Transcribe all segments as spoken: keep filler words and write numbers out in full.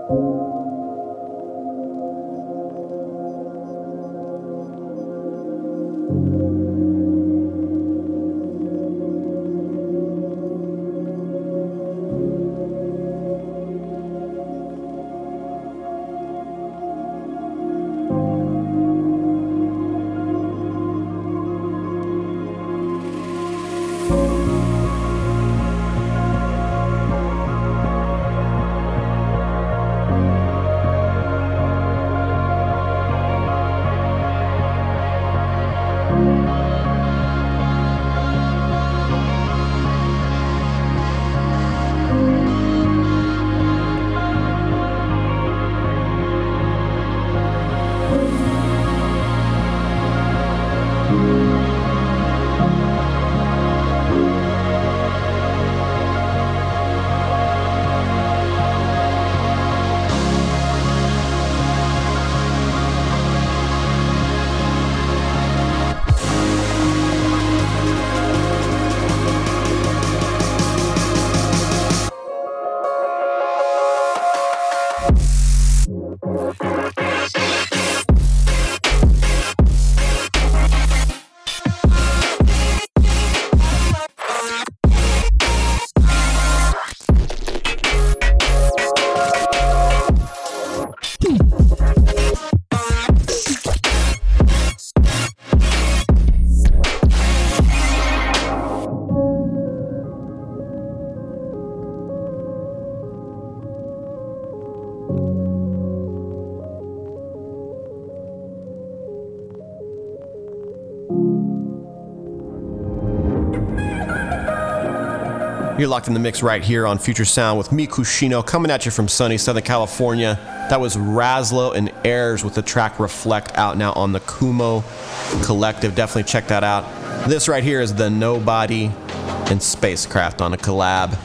You're locked in the mix right here on Future Sound with me, Kushino, coming at you from sunny Southern California. That was Razlo and Airs with the track Reflect, out now on the Kumo Collective. Definitely check that out. This right here is the Nobody and Spacecraft on a collab.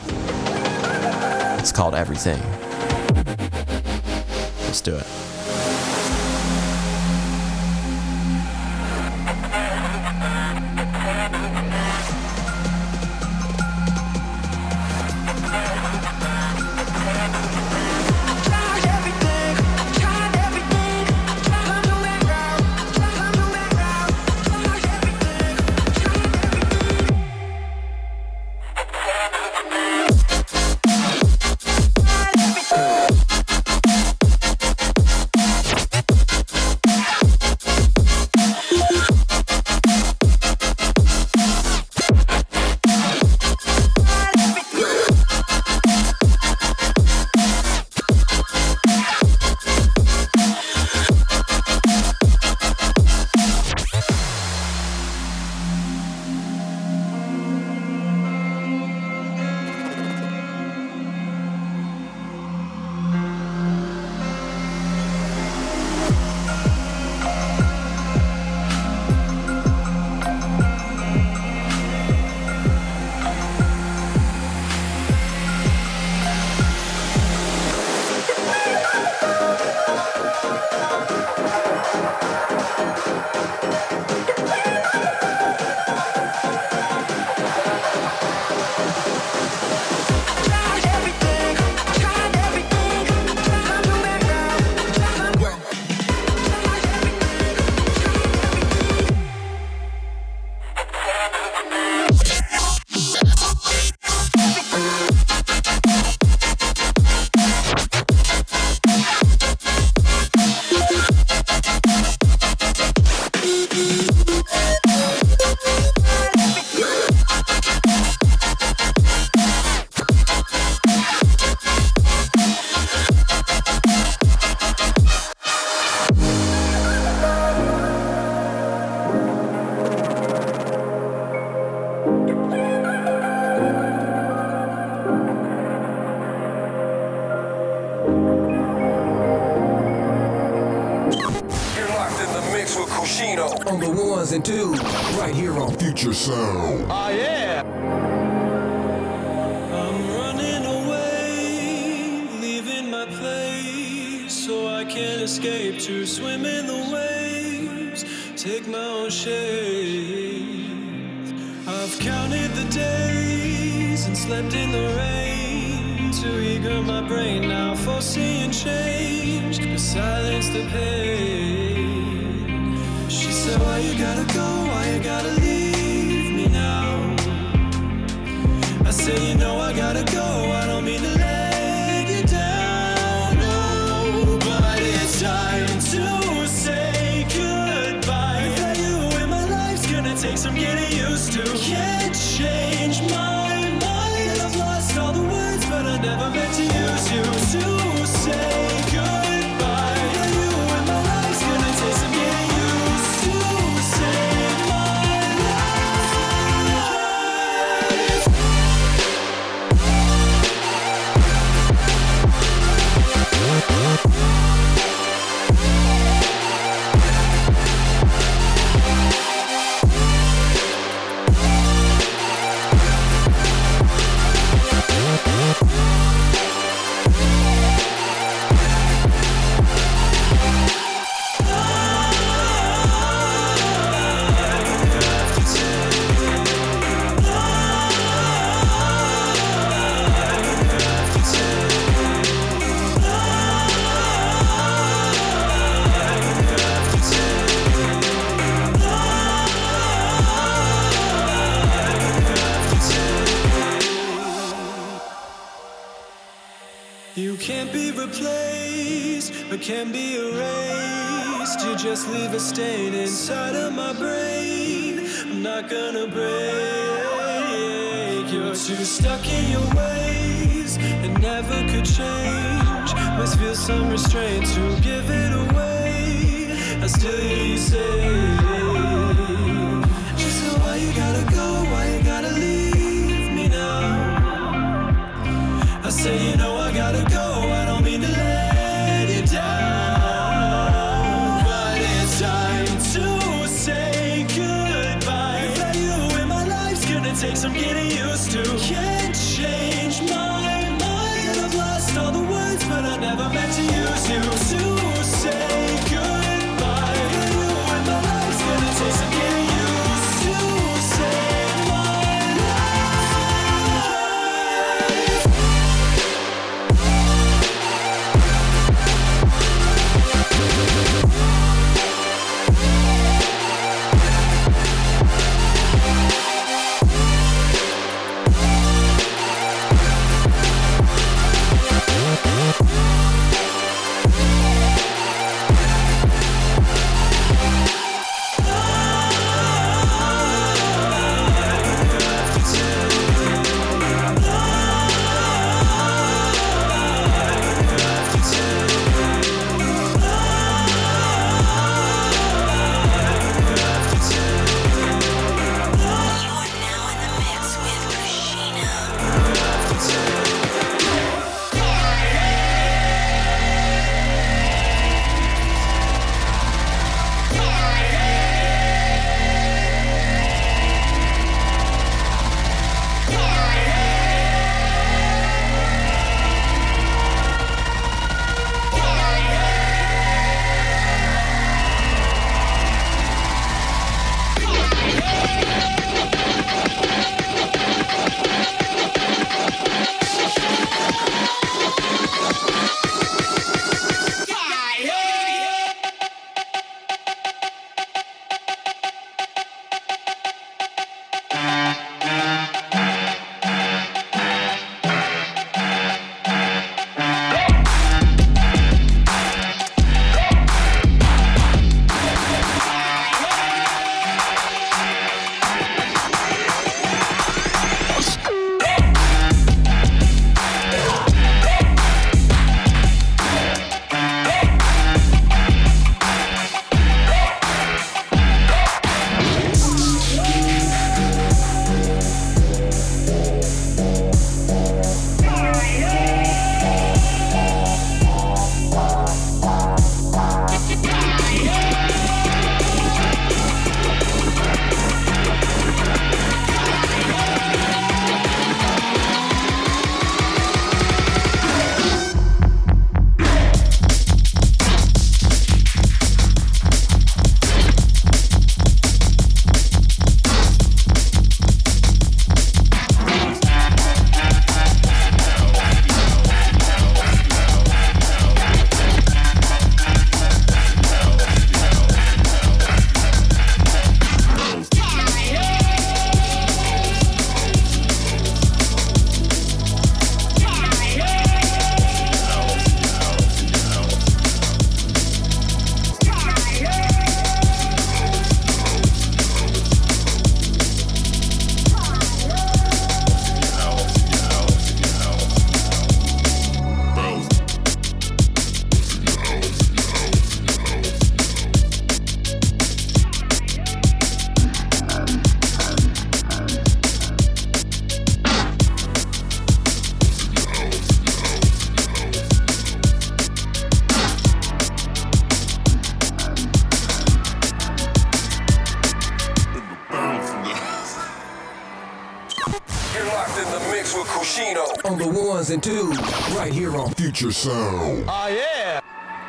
It's called Everything. Let's do it. On the ones and twos, right here on Future Sound. Oh yeah. I'm running away, leaving my place, so I can't escape to swim in the waves, take my own shape. I've counted the days and slept in the rain too eager, my brain now for seeing change, to silence the pain. She said, why you gotta go, why you gotta leave me now? I said, you know I gotta go, I don't mean to let you down, no, but it's time to say goodbye. Without you in my life's gonna take some getting used to. Can't change my mind, I've lost all the words, but I never meant to use you to say goodbye. Without you in my life's gonna take some getting used to. Save my life. You can't be replaced, or can be erased. You just leave a stain inside of my brain. I'm not gonna break. You're too stuck in your ways and never could change. Must feel some restraint to give it away. I still hear you say, she said, why you gotta go, why you gotta leave me now? I say, you know I gotta go, I don't mean to let you down, but it's time to say goodbye. Without you in my life's gonna take some getting used to. Can't change my mind, I've lost all the words, but I never meant to use you to say goodbye. Without you in my life's gonna take some getting used to. Save my life. On the ones and twos, right here on Future Sound. Oh, yeah.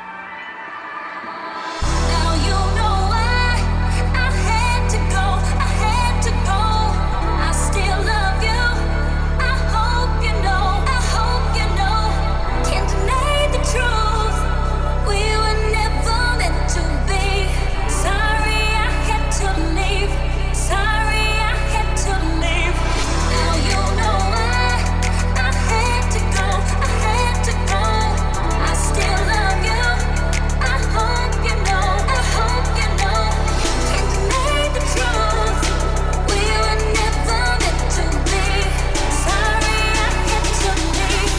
Now you know why I had to go, I had to go. I still love you. I hope you know, I hope you know. Can't deny the truth. We were never meant to be. Sorry I had to leave. Sorry I had to leave. Now you know why I had to go, I had to go. I still love you. I hope you know, I hope you know. Can't deny the truth. We were never meant to be. Sorry I had to leave.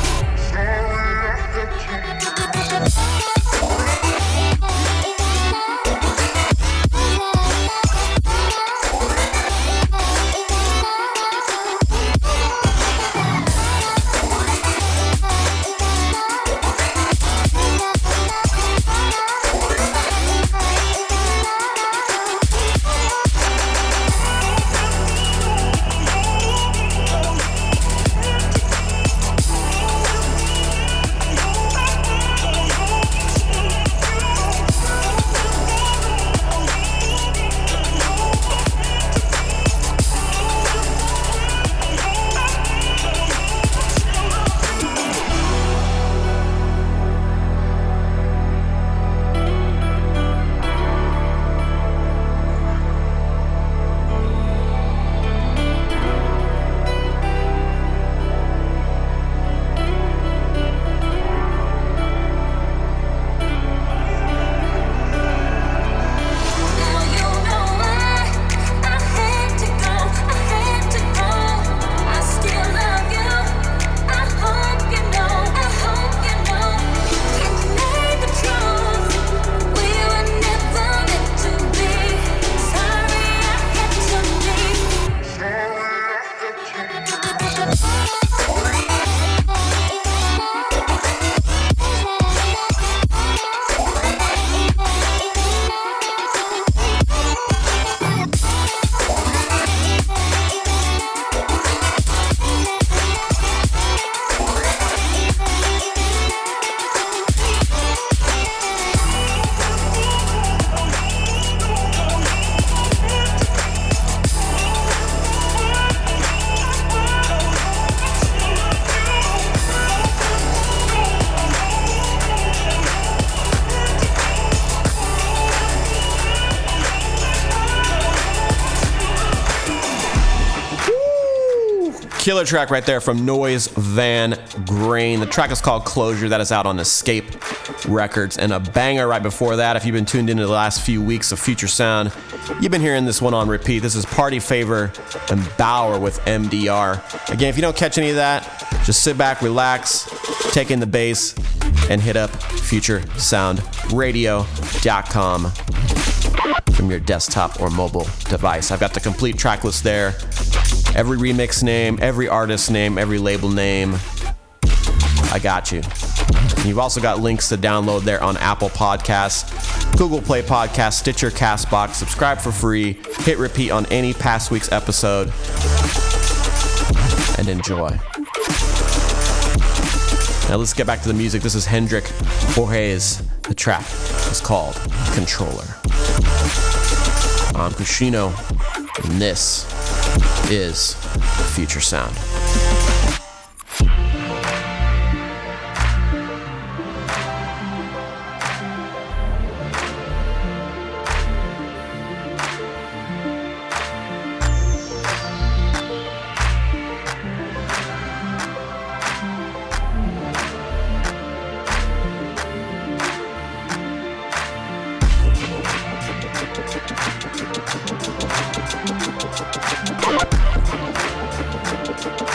Now you know why I had to go, I had to go. I still love you. I hope you know, I hope you know. Can't deny the truth. We were never meant to be. Sorry I had to leave. Killer track right there from Noise Van Grain. The track is called Closure. That is out on Escape Records. And a banger right before that. If you've been tuned into the last few weeks of Future Sound, you've been hearing this one on repeat. This is Party Favor and Bauer with M D R. Again, if you don't catch any of that, just sit back, relax, take in the bass, and hit up future sound radio dot com from your desktop or mobile device. I've got the complete track list there. Every remix name, every artist name, every label name. I got you. And you've also got links to download there on Apple Podcasts, Google Play Podcasts, Stitcher, Castbox. Subscribe for free. Hit repeat on any past week's episode. And enjoy. Now let's get back to the music. This is Hendrik Borges. The track is called Controller. I'm Kushino, and this is Future Sound. We'll be right back.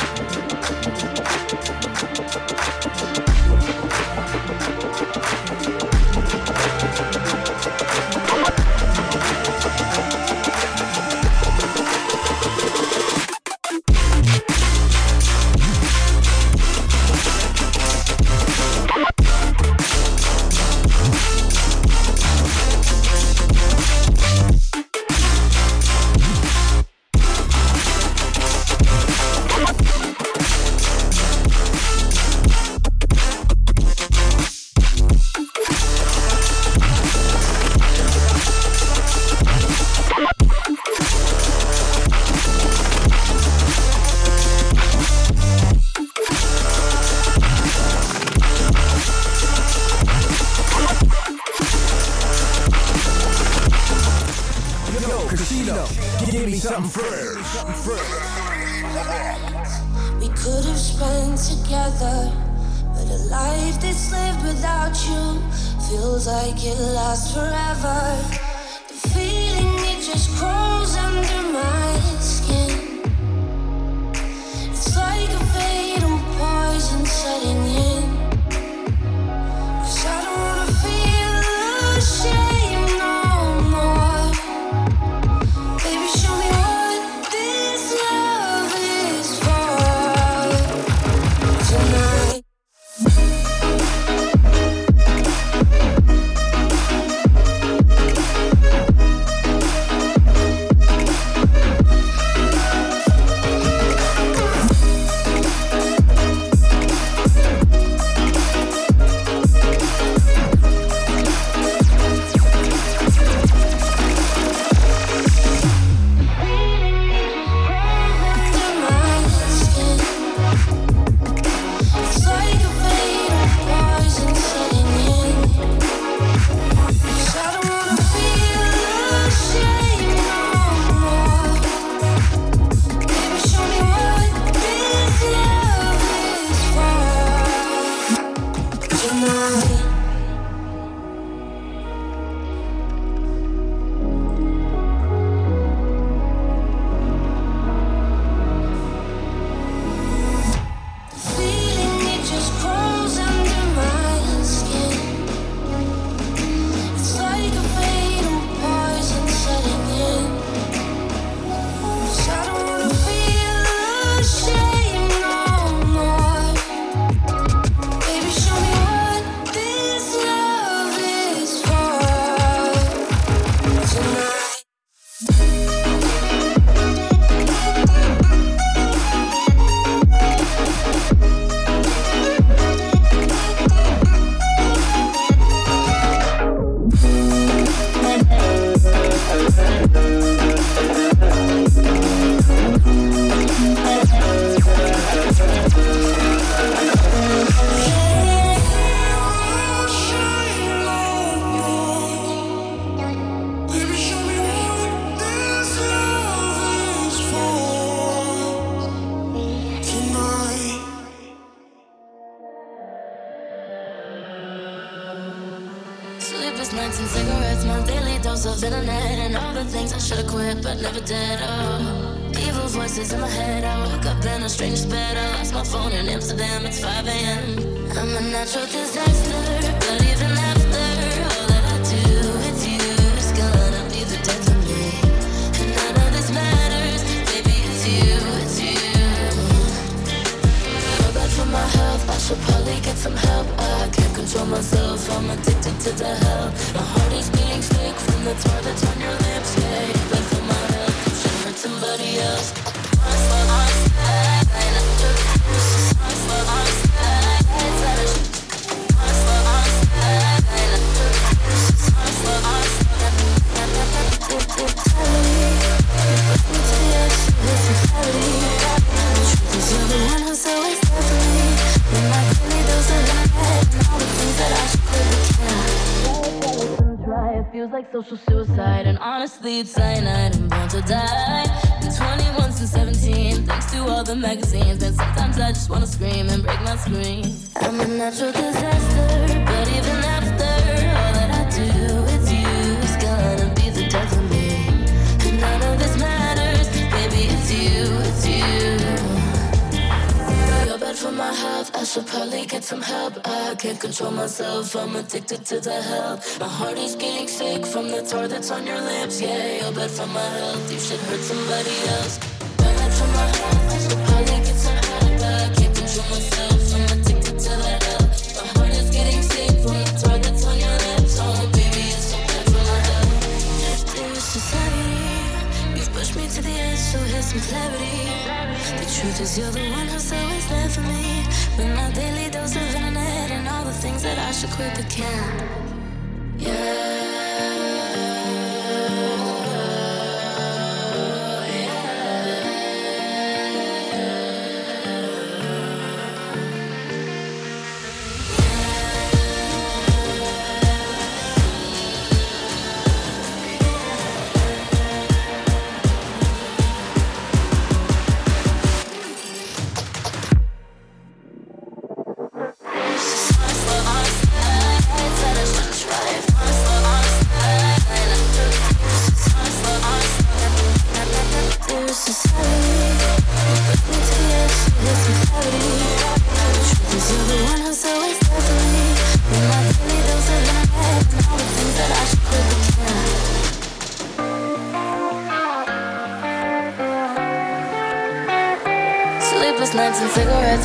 Give me something fresh. We could have spent together, but a life that's lived without you feels like it lasts forever. The feeling, it just crawls under my skin. It's like a fatal poison setting in. 'Cause I don't wanna feel ashamed no more. Baby, show me what this love is for tonight. Sleepless nights and cigarettes, my daily dose of internet, and all the things I should've quit but never did. Oh, evil voices in my head. I woke up in a stranger's bed. I lost my phone in Amsterdam. It's five a.m. I'm a natural disaster, but even after all that I do with you, it's gonna be the death of me. And none of this matters, baby. It's you, it's you. So bad for my health, I should probably get some help. I can't control myself, I'm addicted to the hell. My heart is beating sick from the tar that's on your lips. Yeah, but for my health, you should hurt somebody else. Feels like social suicide, and honestly it's cyanide. I'm born to die. Been twenty-one since seventeen, thanks to all the magazines. And sometimes I just wanna scream and break my screen. I'm a natural disaster, but even after all that I do with you, it's gonna be the death of me. And none of this matters, baby, it's you, it's you. You're bad for my health, I should probably get some help. I can't control myself, I'm addicted to the hell. My heart is getting sick from the tar that's on your lips. Yeah, you're bad for my health, you should hurt somebody else. You're bad for my health, I should probably get some help. I can't control myself, I'm addicted to the hell. My heart is getting sick from the tar that's on your lips. Oh baby, it's so bad for my health. There is society, you've pushed me to the edge, so here's some clarity. The truth is you're the one who's always there for me. With my daily dose of internet and all the things that I should quit but can't. Yeah.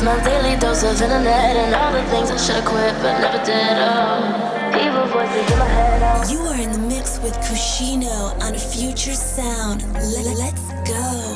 It's my daily dose of internet and all the things I should've quit but never did. Oh, evil voices in my head. Oh. You are in the mix with Kushino on Future Sound. L- let's go.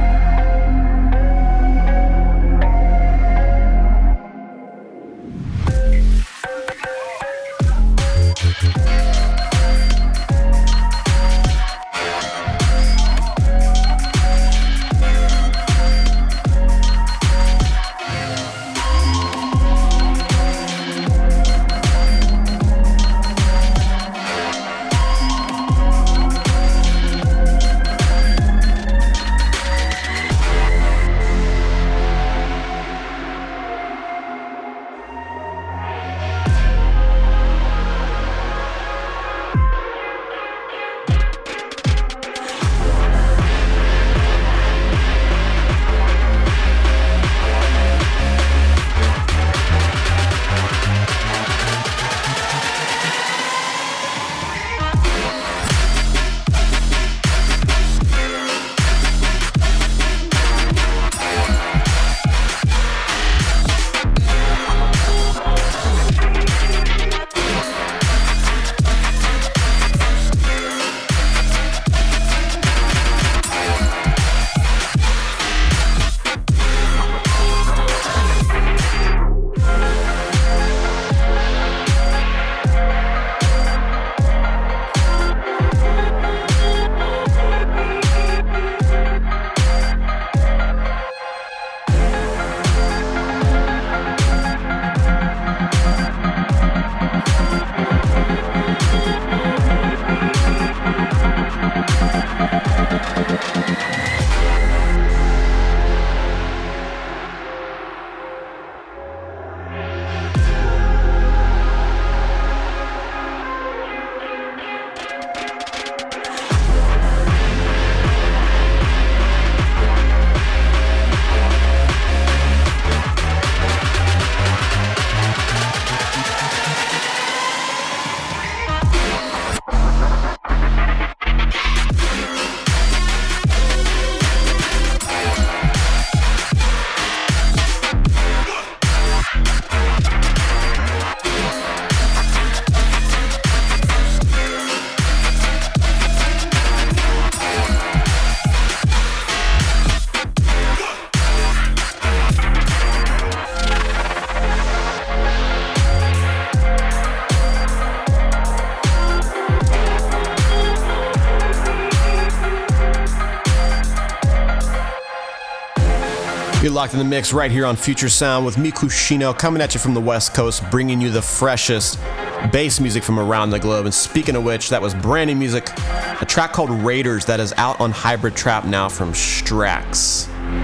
You're locked in the mix right here on Future Sound with me, Kushino, coming at you from the West Coast, bringing you the freshest bass music from around the globe. And speaking of which, that was brand new music, a track called Raiders that is out on Hybrid Trap now from Strax.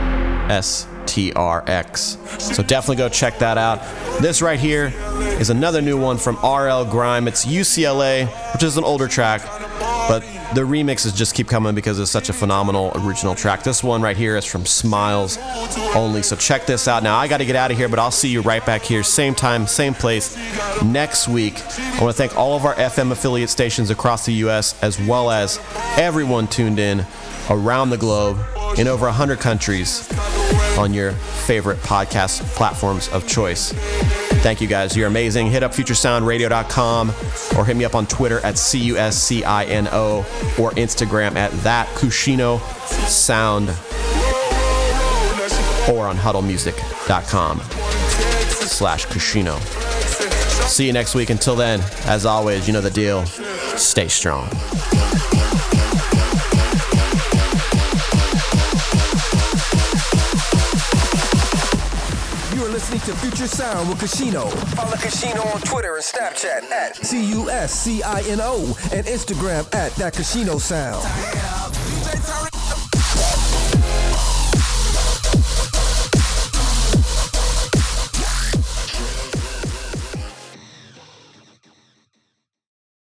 S T R X. So definitely go check that out. This right here is another new one from R L Grime. It's U C L A, which is an older track, but the remixes just keep coming because it's such a phenomenal original track. This one right here is from Smiles Only. So check this out. Now I got to get out of here, but I'll see you right back here, same time, same place next week. I want to thank all of our F M affiliate stations across the U S as well as everyone tuned in around the globe in over one hundred countries on your favorite podcast platforms of choice. Thank you guys. You're amazing. Hit up future sound radio dot com or hit me up on Twitter at C U S C I N O or Instagram at that Kushino Sound or on huddle music dot com slash Kushino. See you next week. Until then, as always, you know the deal. Stay strong. Listening to Future Sound with Kushino. Follow Kushino on Twitter and Snapchat at C U S C I N O and Instagram at That Kushino Sound.